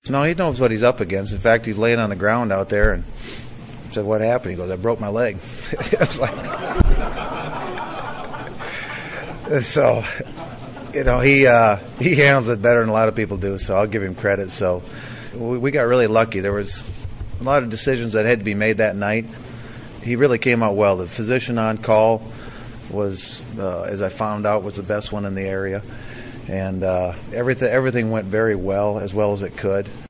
No, he knows what he's up against. In fact, he's laying on the ground out there and said, "What happened?" He goes, "I broke my leg." It was like, so, he handles it better than a lot of people do. So I'll give him credit. So we got really lucky. There was a lot of decisions that had to be made that night. He really came out well. The physician on call was, as I found out, was the best one in the area. And everything went very well as it could.